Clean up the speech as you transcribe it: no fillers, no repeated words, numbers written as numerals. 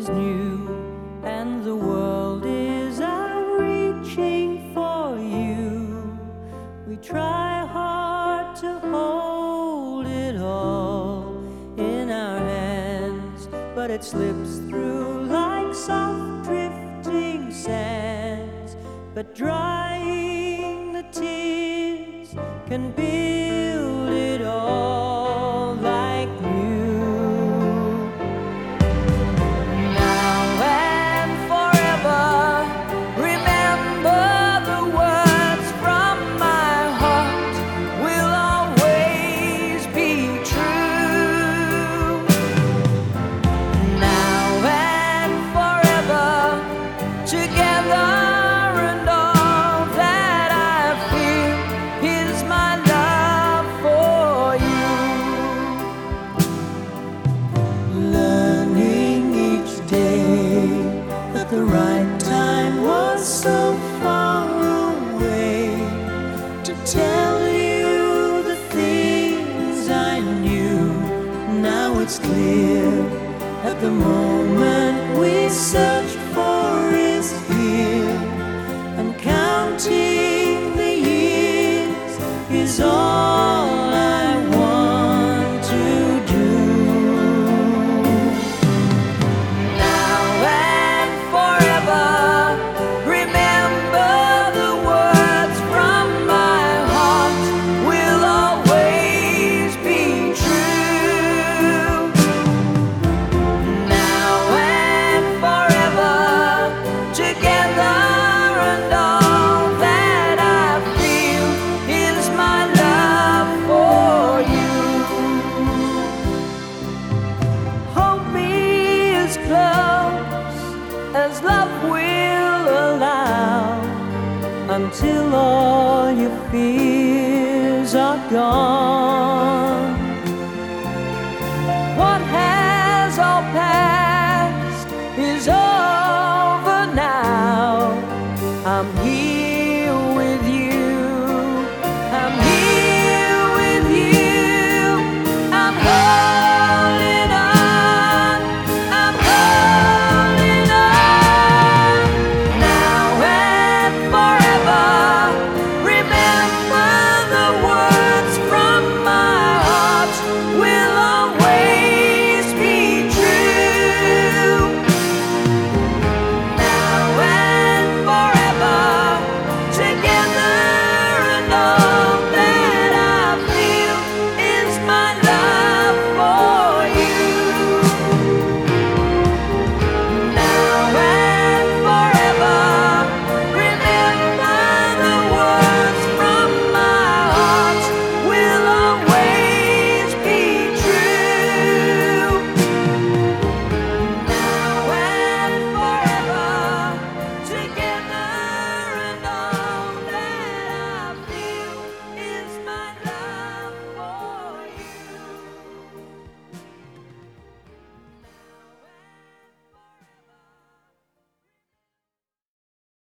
is new and the world is out reaching for you. We try hard to hold it all in our hands, but it slips through like soft drifting sands. But drying the tears can build it all like new. Now and forever, remember the words from my heart will always be true. Now and forever, together. The right time was so far away to tell you the things I knew. Now it's clear that the moment we searched for is here, and counting the years is all I want to do. As love will allow, until all your fears are gone.